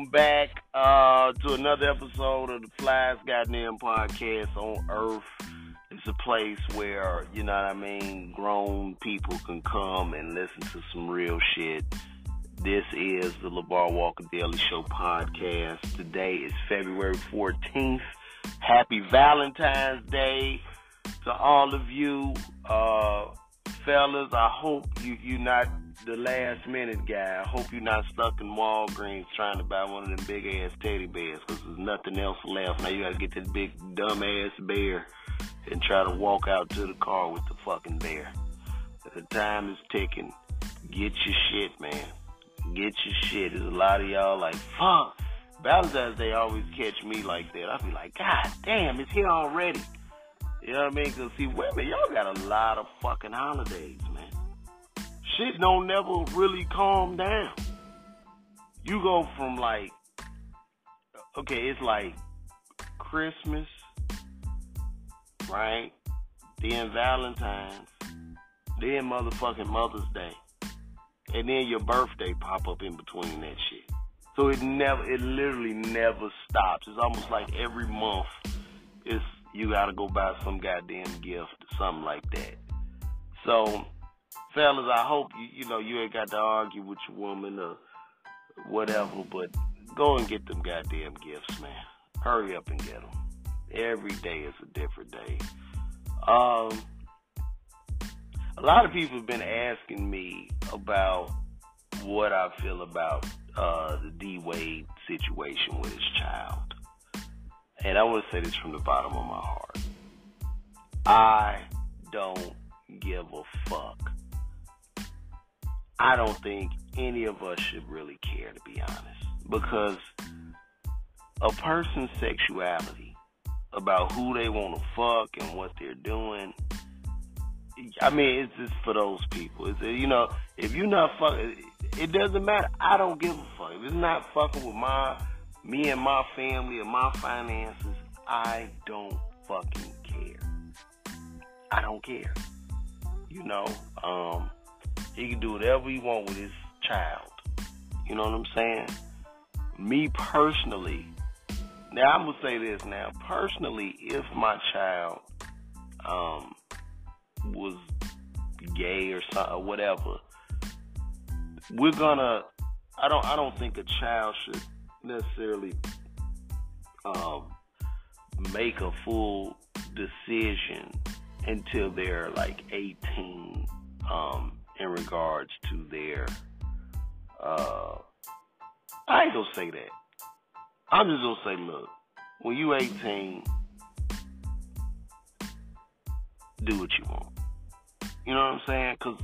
Welcome back to another episode of the Flyest Goddamn Podcast on Earth. It's a place where, you know what I mean, grown people can come and listen to some real shit. This is the LeVar Walker Daily Show podcast. Today is February 14th. Happy Valentine's Day to all of you. Fellas, I hope you're not the last minute guy. I hope you're not stuck in Walgreens trying to buy one of them big ass teddy bears because there's nothing else left. Now you gotta get this big dumb ass bear and try to walk out to the car with the fucking bear. The time is ticking. Get your shit, man. Get your shit. There's a lot of y'all like, fuck. Valentine's Day always catch me like that. I be like, God damn, it's here already. You know what I mean? Because, see, women, y'all got a lot of fucking holidays, man. Shit don't never really calm down. You go from, like, okay, it's like Christmas, right? Then Valentine's, then motherfucking Mother's Day. And then your birthday pop up in between that shit. So it literally never stops. It's almost like every month you gotta go buy some goddamn gift, something like that. So, fellas, I hope you ain't got to argue with your woman or whatever, but go and get them goddamn gifts, man. Hurry up and get them. Every day is a different day. A lot of people have been asking me about what I feel about the D-Wade situation with his child. And I want to say this from the bottom of my heart. I don't give a fuck. I don't think any of us should really care, to be honest. Because a person's sexuality, about who they want to fuck and what they're doing, I mean, it's just for those people. It's, if you're not fucking, it doesn't matter. I don't give a fuck. If it's not fucking with me and my family or my finances, I don't fucking care. I don't care. He can do whatever he wants with his child. You know what I'm saying? Me personally, now I'm going to say this now. Personally, if my child was gay or something, or whatever, I don't think a child should necessarily make a full decision until they're like 18 in regards to their I ain't gonna say that. I'm just gonna say, look, when you 18, do what you want. You know what I'm saying? Because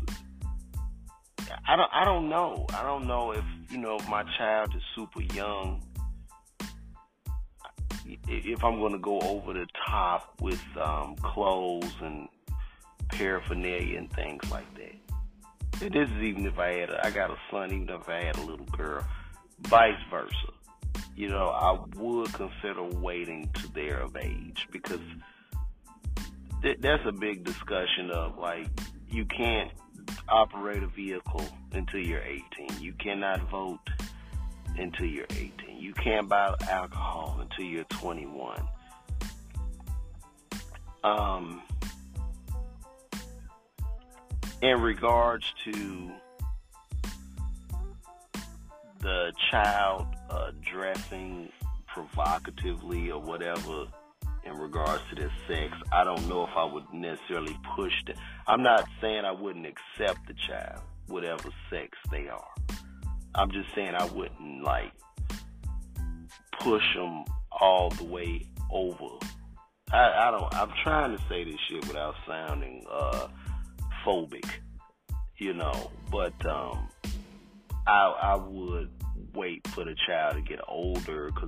I don't know. I don't know if my child is super young, if I'm going to go over the top with clothes and paraphernalia and things like that. And this is even if I got a son, even if I had a little girl, vice versa. I would consider waiting till they're of age, because that's a big discussion of, like, you can't operate a vehicle until you're 18. You cannot vote until you're 18. You can't buy alcohol until you're 21. In regards to the child dressing provocatively or whatever in regards to their sex, I don't know if I would necessarily push that. I'm not saying I wouldn't accept the child, whatever sex they are. I'm just saying I wouldn't, like, push them all the way over. I'm trying to say this shit without sounding phobic, but I would wait for the child to get older, because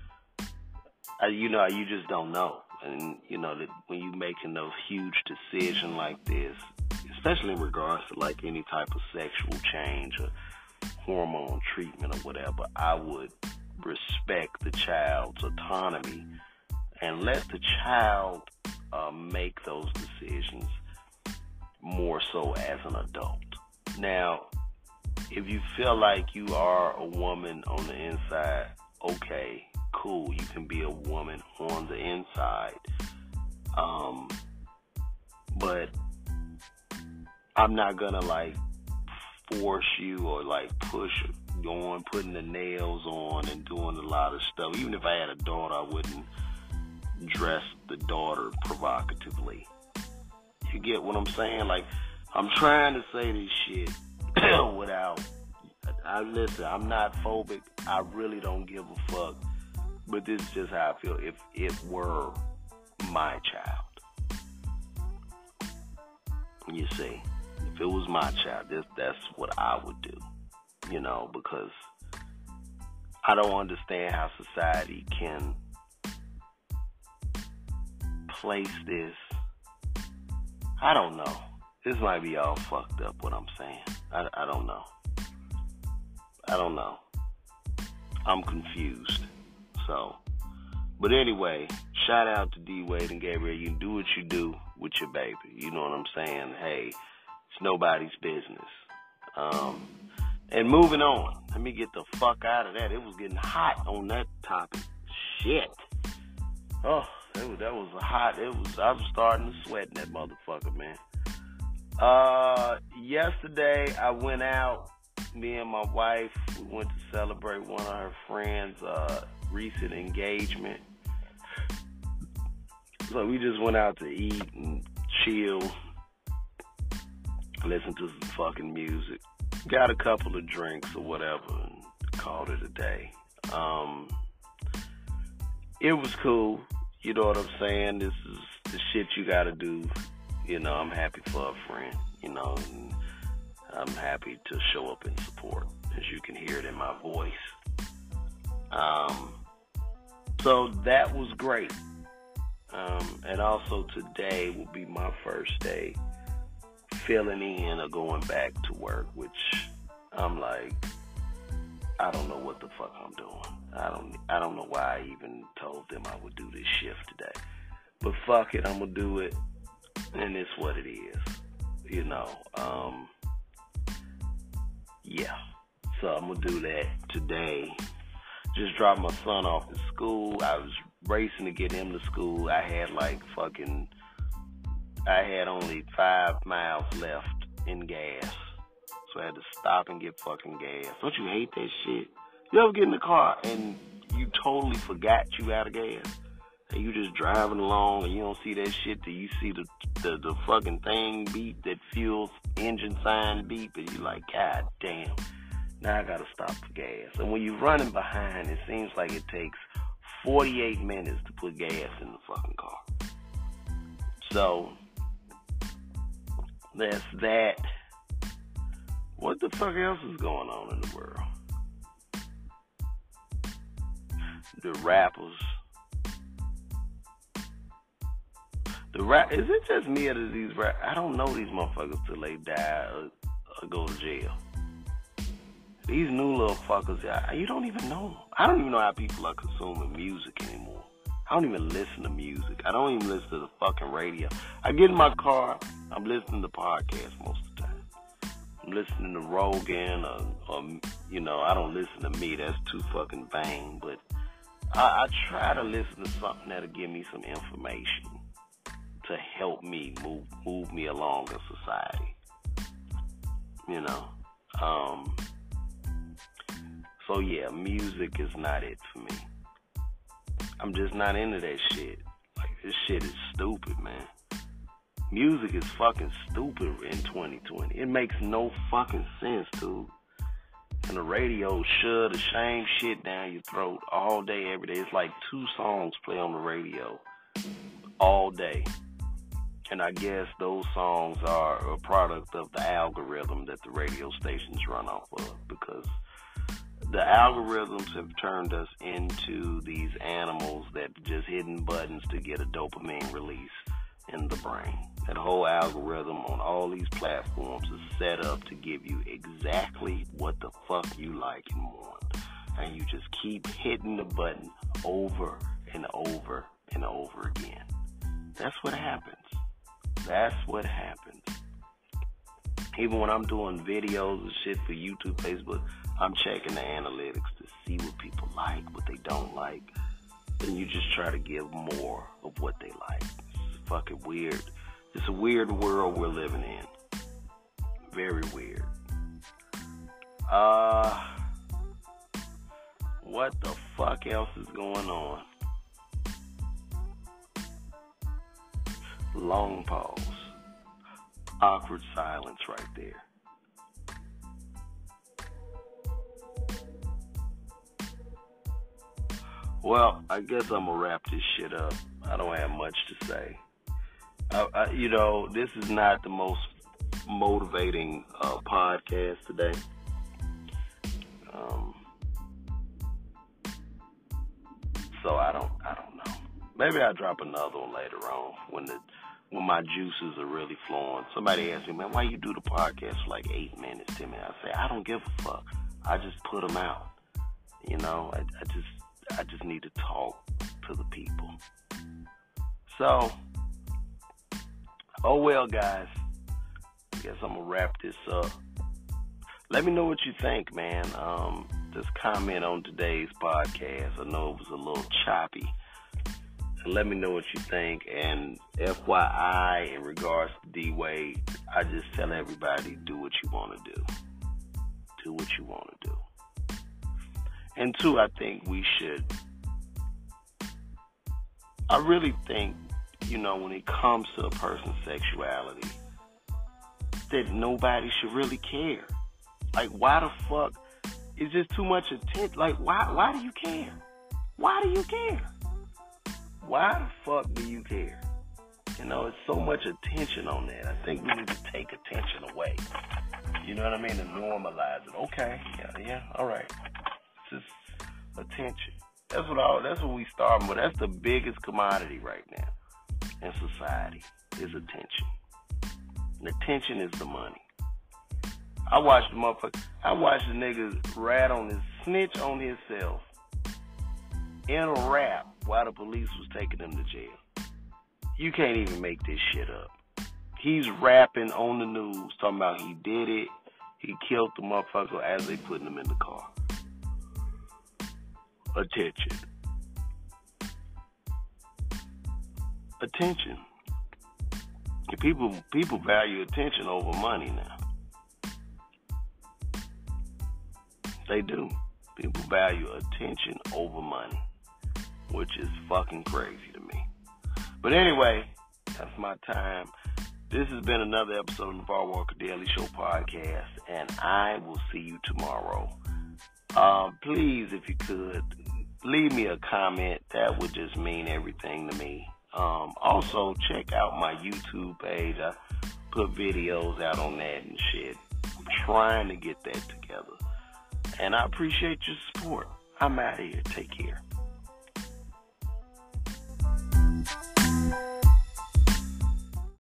you just don't know. And, that when you're making those huge decisions like this, especially in regards to, like, any type of sexual change or hormone treatment or whatever, I would respect the child's autonomy and let the child make those decisions more so as an adult. Now, if you feel like you are a woman on the inside okay, cool, you can be a woman on the inside. But I'm not gonna like force you or like push on, putting the nails on and doing a lot of stuff. Even if I had a daughter, I wouldn't dress the daughter provocatively. You get what I'm saying? Like, I'm trying to say this shit without, listen, I'm not phobic. I really don't give a fuck. But this is just how I feel. If it were my child, you see, if it was my child, that's what I would do, you know, because I don't understand how society can place this. I don't know. This might be all fucked up what I'm saying. I don't know. I don't know. I'm confused. So, but anyway, shout out to D Wade and Gabrielle. You do what you do with your baby. You know what I'm saying? Hey, it's nobody's business. And moving on. Let me get the fuck out of that. It was getting hot on that topic. Shit. Oh, that was hot. I was starting to sweat in that motherfucker, man. Yesterday I went out. Me and my wife, we went to celebrate one of her friends' recent engagement. So we just went out to eat and chill, listen to some fucking music, got a couple of drinks or whatever, and called it a day. It was cool. You know what I'm saying? This is the shit you gotta do. You know, I'm happy for a friend, you know, and I'm happy to show up in support, as you can hear it in my voice. So that was great. And also today will be my first day filling in or going back to work, which I'm like, I don't know what the fuck I'm doing. I don't know why I even told them I would do this shift today. But fuck it, I'm gonna do it, and it's what it is. You know. Yeah. So I'm gonna do that today. Just dropped my son off to school. I was racing to get him to school. I had only 5 miles left in gas. So I had to stop and get fucking gas. Don't you hate that shit? You ever get in the car and you totally forgot you out of gas? And you just driving along and you don't see that shit till you see the fucking thing beep, that fuel engine sign beep, and you're like, God damn, now I gotta stop for gas. And when you're running behind, it seems like it takes 48 minutes to put gas in the fucking car. So, that's that. What the fuck else is going on in the world? The rappers. Is it just me or do these I don't know these motherfuckers till they die or go to jail. These new little fuckers, you don't even know. I don't even know how people are consuming music anymore. I don't even listen to music. I don't even listen to the fucking radio. I get in my car, I'm listening to podcasts most of the time. I'm listening to Rogan or you know, I don't listen to me. That's too fucking vain. But I try to listen to something that'll give me some information to help me move me along in society. You know? So yeah, music is not it for me. I'm just not into that shit. Like, this shit is stupid, man. Music is fucking stupid in 2020. It makes no fucking sense, dude. And the radio shove the same shit down your throat all day, every day. It's like 2 songs play on the radio all day. And I guess those songs are a product of the algorithm that the radio stations run off of, because the algorithms have turned us into these animals that just hitting buttons to get a dopamine release in the brain. That whole algorithm on all these platforms is set up to give you exactly what the fuck you like and want. And you just keep hitting the button over and over and over again. That's what happens. That's what happens. Even when I'm doing videos and shit for YouTube, Facebook, I'm checking the analytics to see what people like, what they don't like. And you just try to give more of what they like. It's fucking weird. It's a weird world we're living in. Very weird. What the fuck else is going on? Long pause. Awkward silence right there. Well, I guess I'm going to wrap this shit up. I don't have much to say. This is not the most motivating podcast today. So I don't know. Maybe I'll drop another one later on when my juices are really flowing. Somebody asked me, man, why you do the podcast for like 8 minutes, 10 minutes? I say, I don't give a fuck. I just put them out. I just need to talk to the people. So, oh well, guys. I guess I'm going to wrap this up. Let me know what you think, man. Just comment on today's podcast. I know it was a little choppy. And let me know what you think. And FYI, in regards to D-Wade, I just tell everybody, do what you want to do. Do what you want to do. And two, I think we should. I really think, when it comes to a person's sexuality, that nobody should really care. Like, why the fuck? It's just too much attention. Like, why do you care? Why do you care? Why the fuck do you care? It's so much attention on that. I think we need to take attention away. You know what I mean? To normalize it. Okay, yeah, all right. It's just attention. That's what we starting with. That's the biggest commodity right now in society is attention. And attention is the money. I watched the nigga snitch on himself in a rap while the police was taking him to jail. You can't even make this shit up. He's rapping on the news, talking about he did it. He killed the motherfucker as they putting him in the car. Attention. Attention. And people value attention over money now. They do. People value attention over money, which is fucking crazy to me. But anyway, that's my time. This has been another episode of the Var Walker Daily Show podcast, and I will see you tomorrow. Please, if you could, leave me a comment. That would just mean everything to me. Also, check out my YouTube page. I put videos out on that and shit. I'm trying to get that together. And I appreciate your support. I'm out of here. Take care.